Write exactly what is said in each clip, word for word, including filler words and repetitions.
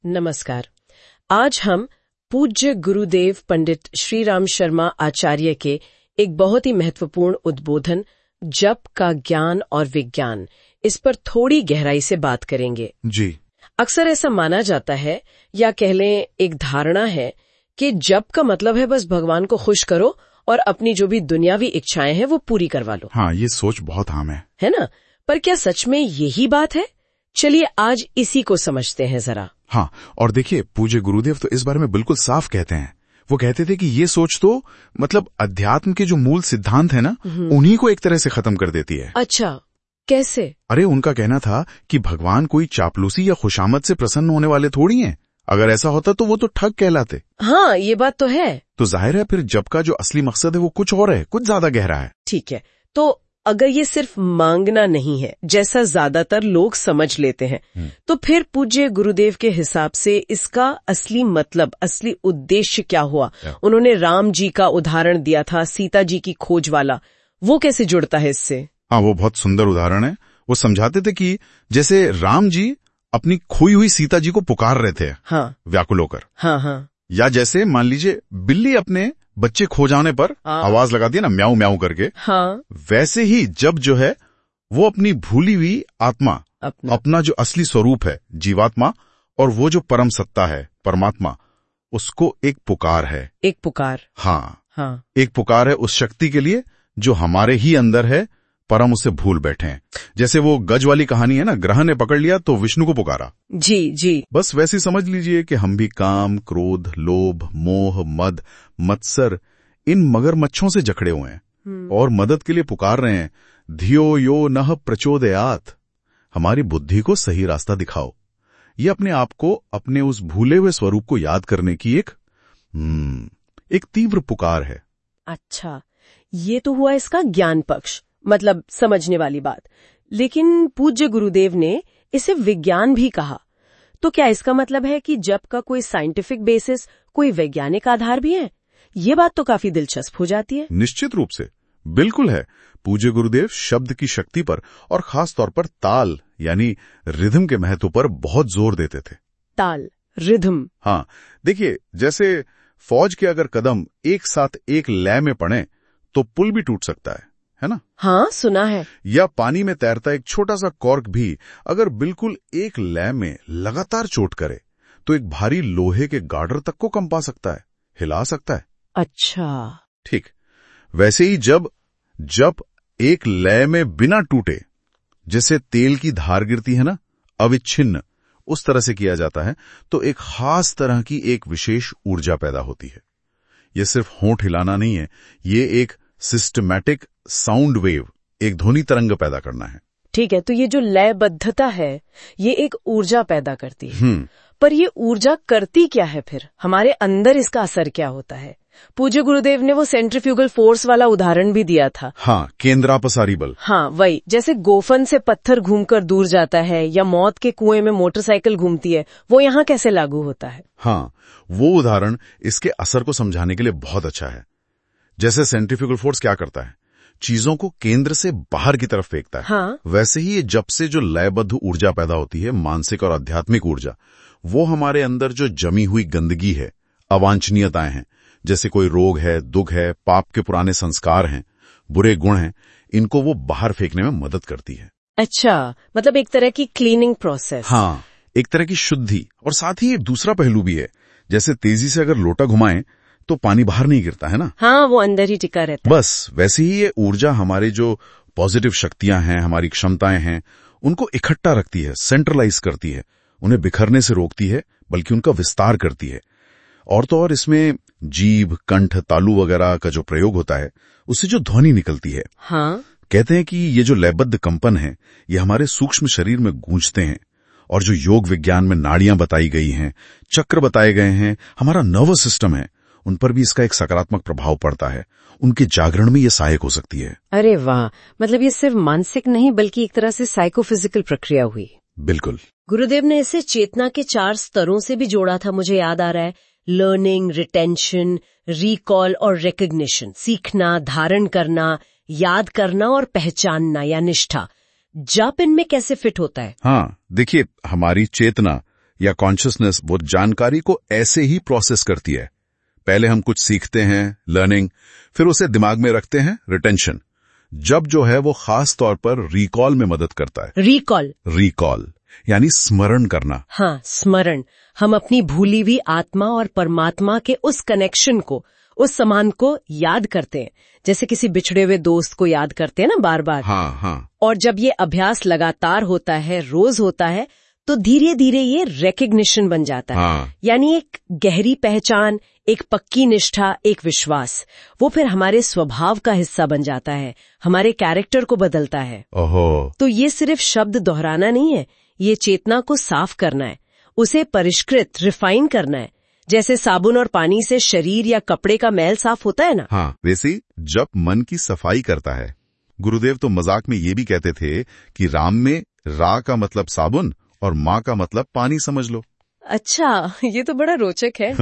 नमस्कार। आज हम पूज्य गुरुदेव पंडित श्री राम शर्मा आचार्य के एक बहुत ही महत्वपूर्ण उद्बोधन जप का ज्ञान और विज्ञान, इस पर थोड़ी गहराई से बात करेंगे। जी। अक्सर ऐसा माना जाता है या कह लें एक धारणा है कि जप का मतलब है बस भगवान को खुश करो और अपनी जो भी दुनियावी इच्छाएं हैं वो पूरी करवा लो। हाँ, ये सोच बहुत आम है है ना? पर क्या सच में यही बात है? चलिए आज इसी को समझते हैं जरा। हाँ, और देखिए पूज्य गुरुदेव तो इस बारे में बिल्कुल साफ कहते हैं। वो कहते थे कि ये सोच तो मतलब अध्यात्म के जो मूल सिद्धांत है ना, उन्हीं को एक तरह से खत्म कर देती है। अच्छा, कैसे? अरे उनका कहना था कि भगवान कोई चापलूसी या खुशामद से प्रसन्न होने वाले थोड़ी हैं। अगर ऐसा होता तो वो तो ठग कहलाते। हाँ, ये बात तो है। तो जाहिर है फिर जप का जो असली मकसद है वो कुछ और है, कुछ ज्यादा गहरा है। ठीक है, तो अगर ये सिर्फ मांगना नहीं है जैसा ज्यादातर लोग समझ लेते हैं, तो फिर पूज्य गुरुदेव के हिसाब से इसका असली मतलब, असली उद्देश्य क्या हुआ? उन्होंने राम जी का उदाहरण दिया था, सीता जी की खोज वाला, वो कैसे जुड़ता है इससे? हाँ, वो बहुत सुंदर उदाहरण है। वो समझाते थे कि जैसे राम जी अपनी खोई हुई सीता जी को पुकार रहे थे, हाँ, व्याकुल होकर। हाँ हाँ। या जैसे मान लीजिए बिल्ली अपने बच्चे खो जाने पर आवाज लगाती है ना, म्याऊ म्याऊ करके। हाँ। वैसे ही जब जो है वो अपनी भूली हुई आत्मा, अपना, अपना जो असली स्वरूप है जीवात्मा, और वो जो परम सत्ता है परमात्मा, उसको एक पुकार है। एक पुकार। हाँ हाँ, एक पुकार है उस शक्ति के लिए जो हमारे ही अंदर है, पर हम उसे भूल बैठे हैं। जैसे वो गज वाली कहानी है ना, ग्रह ने पकड़ लिया तो विष्णु को पुकारा। जी जी। बस वैसे समझ लीजिए कि हम भी काम, क्रोध, लोभ, मोह, मद, मत्सर, इन मगरमच्छों से जकड़े हुए हैं और मदद के लिए पुकार रहे हैं, धियो यो नः प्रचोदयात्, हमारी बुद्धि को सही रास्ता दिखाओ। ये अपने आप को, अपने उस भूले हुए स्वरूप को याद करने की एक हम्म एक तीव्र पुकार है। अच्छा, ये तो हुआ इसका ज्ञान पक्ष, मतलब समझने वाली बात। लेकिन पूज्य गुरुदेव ने इसे विज्ञान भी कहा, तो क्या इसका मतलब है कि जप का कोई साइंटिफिक बेसिस, कोई वैज्ञानिक आधार भी है? ये बात तो काफी दिलचस्प हो जाती है। निश्चित रूप से, बिल्कुल है। पूज्य गुरुदेव शब्द की शक्ति पर और खास तौर पर ताल यानी रिदम के महत्व पर बहुत जोर देते थे। ताल, रिदम। हाँ, देखिए जैसे फौज के अगर कदम एक साथ एक लय में पड़े तो पुल भी टूट सकता है, है ना? हाँ, सुना है। या पानी में तैरता एक छोटा सा कॉर्क भी अगर बिल्कुल एक लय में लगातार चोट करे तो एक भारी लोहे के गार्डर तक को कंपा सकता है, हिला सकता है। अच्छा, ठीक वैसे ही जब जब एक लय में बिना टूटे, जैसे तेल की धार गिरती है ना, अविच्छिन्न, उस तरह से किया जाता है तो एक खास तरह की एक विशेष ऊर्जा पैदा होती है। यह सिर्फ होंठ हिलाना नहीं है, ये एक सिस्टमैटिक साउंड वेव, एक ध्वनि तरंग पैदा करना है। ठीक है, तो ये जो लयबद्धता है ये एक ऊर्जा पैदा करती है। हम्म पर ये ऊर्जा करती क्या है फिर? हमारे अंदर इसका असर क्या होता है? पूज्य गुरुदेव ने वो सेंट्रीफ्यूगल फोर्स वाला उदाहरण भी दिया था। हाँ, केंद्रापसारी बल। हाँ, वही, जैसे गोफन से पत्थर घूमकर दूर जाता है या मौत के कुएं में मोटरसाइकिल घूमती है, वो यहाँ कैसे लागू होता है? हाँ, वो उदाहरण इसके असर को समझाने के लिए बहुत अच्छा है। जैसे सेंट्रीफ्यूगल फोर्स क्या करता है, चीजों को केंद्र से बाहर की तरफ फेंकता है। हाँ। वैसे ही ये जब से जो लयबद्ध ऊर्जा पैदा होती है, मानसिक और आध्यात्मिक ऊर्जा, वो हमारे अंदर जो जमी हुई गंदगी है, अवांछनीयताएं हैं, जैसे कोई रोग है, दुख है, पाप के पुराने संस्कार हैं, बुरे गुण हैं, इनको वो बाहर फेंकने में मदद करती है। अच्छा, मतलब एक तरह की क्लीनिंग प्रोसेस। हाँ, एक तरह की शुद्धि। और साथ ही एक दूसरा पहलू भी है, जैसे तेजी से अगर लोटा घुमाएं तो पानी बाहर नहीं गिरता है ना। हाँ, वो अंदर ही टिका रहता है। बस वैसे ही ये ऊर्जा हमारे जो पॉजिटिव शक्तियां हैं, हमारी क्षमताएं हैं, उनको इकट्ठा रखती है, सेंट्रलाइज करती है, उन्हें बिखरने से रोकती है, बल्कि उनका विस्तार करती है। और तो और इसमें जीभ, कंठ, तालु वगैरह का जो प्रयोग होता है, उससे जो ध्वनि निकलती है, हाँ, कहते हैं कि ये जो लयबद्ध कंपन है, ये हमारे सूक्ष्म शरीर में गूंजते हैं। और जो योग विज्ञान में नाड़ियां बताई गई हैं, चक्र बताए गए हैं, हमारा नर्वस सिस्टम है, उन पर भी इसका एक सकारात्मक प्रभाव पड़ता है। उनके जागरण में ये सहायक हो सकती है। अरे वाह, मतलब ये सिर्फ मानसिक नहीं बल्कि एक तरह से साइकोफिजिकल प्रक्रिया हुई। बिल्कुल। गुरुदेव ने इसे चेतना के चार स्तरों से भी जोड़ा था, मुझे याद आ रहा है। लर्निंग, रिटेंशन, रिकॉल और रिकग्निशन, सीखना, धारण करना, याद करना और पहचानना या निष्ठा। जप इनमें कैसे फिट होता है? हाँ, देखिए हमारी चेतना या कॉन्शियसनेस वो जानकारी को ऐसे ही प्रोसेस करती है। पहले हम कुछ सीखते हैं, लर्निंग, फिर उसे दिमाग में रखते हैं, रिटेंशन। जब जो है वो खास तौर पर रिकॉल में मदद करता है। रिकॉल रिकॉल यानी स्मरण करना। हाँ, स्मरण। हम अपनी भूली हुई आत्मा और परमात्मा के उस कनेक्शन को, उस समान को याद करते हैं, जैसे किसी बिछड़े हुए दोस्त को याद करते हैं ना बार बार। हाँ हाँ। और जब ये अभ्यास लगातार होता है, रोज होता है, तो धीरे धीरे ये रिकग्निशन बन जाता है। हाँ। यानी एक गहरी पहचान, एक पक्की निष्ठा, एक विश्वास। वो फिर हमारे स्वभाव का हिस्सा बन जाता है, हमारे कैरेक्टर को बदलता है। ओहो। तो ये सिर्फ शब्द दोहराना नहीं है, ये चेतना को साफ करना है, उसे परिष्कृत, रिफाइन करना है। जैसे साबुन और पानी से शरीर या कपड़े का मैल साफ होता है ना। हाँ, वैसे जब मन की सफाई करता है। गुरुदेव तो मजाक में ये भी कहते थे कि राम में रा का मतलब साबुन और माँ का मतलब पानी समझ लो। अच्छा, ये तो बड़ा रोचक है।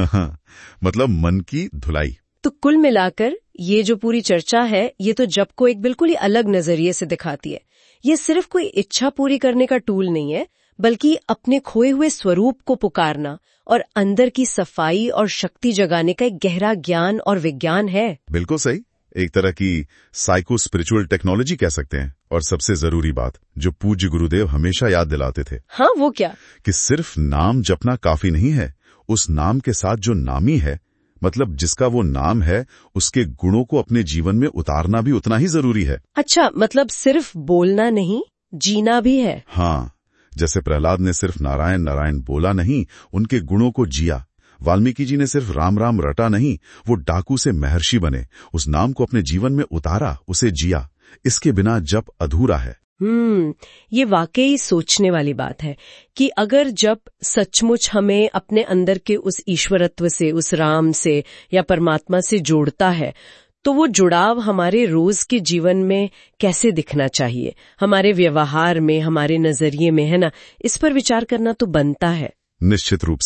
मतलब मन की धुलाई। तो कुल मिलाकर ये जो पूरी चर्चा है, ये तो जप को एक बिल्कुल ही अलग नजरिए से दिखाती है। ये सिर्फ कोई इच्छा पूरी करने का टूल नहीं है, बल्कि अपने खोए हुए स्वरूप को पुकारना और अंदर की सफाई और शक्ति जगाने का एक गहरा ज्ञान और विज्ञान है। बिल्कुल सही। एक तरह की साइको स्पिरिचुअल टेक्नोलॉजी कह सकते हैं। और सबसे जरूरी बात जो पूज्य गुरुदेव हमेशा याद दिलाते थे, हाँ, वो क्या? कि सिर्फ नाम जपना काफी नहीं है। उस नाम के साथ जो नामी है, मतलब जिसका वो नाम है, उसके गुणों को अपने जीवन में उतारना भी उतना ही जरूरी है। अच्छा, मतलब सिर्फ बोलना नहीं, जीना भी है। हाँ, जैसे प्रहलाद ने सिर्फ नारायण नारायण बोला नहीं, उनके गुणों को जिया। वाल्मीकि जी ने सिर्फ राम राम रटा नहीं, वो डाकू से महर्षि बने, उस नाम को अपने जीवन में उतारा, उसे जिया। इसके बिना जप अधूरा है। हम्म, ये वाकई सोचने वाली बात है कि अगर जप सचमुच हमें अपने अंदर के उस ईश्वरत्व से, उस राम से या परमात्मा से जोड़ता है, तो वो जुड़ाव हमारे रोज के जीवन में कैसे दिखना चाहिए, हमारे व्यवहार में, हमारे नजरिए में, है ना? इस पर विचार करना तो बनता है। निश्चित रूप